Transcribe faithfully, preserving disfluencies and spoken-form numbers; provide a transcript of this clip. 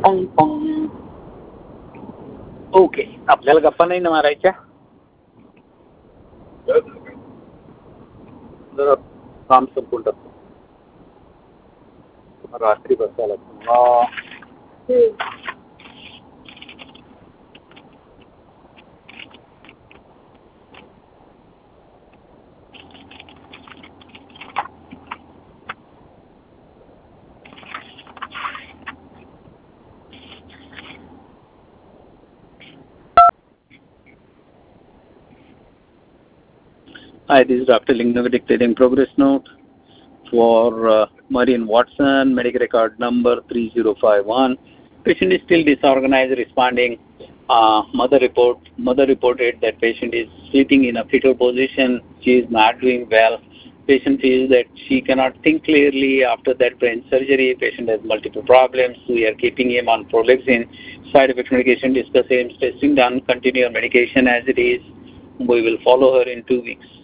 Okay, आपल्याला गप्पा नाही ना मारायच्या. जरा काम संपून टाकतो, रात्री बसायला. Hi, this is Doctor Lingnagar dictating progress note for uh, Marian Watson, medical record number three zero five one. Patient is still disorganized, responding. Uh, mother report. Mother reported that patient is sleeping in a fetal position. She is not doing well. Patient feels that she cannot think clearly after that brain surgery. Patient has multiple problems. We are keeping him on Prolexin. Side effect medication, discuss him, testing done, continue on medication as it is. We will follow her in two weeks.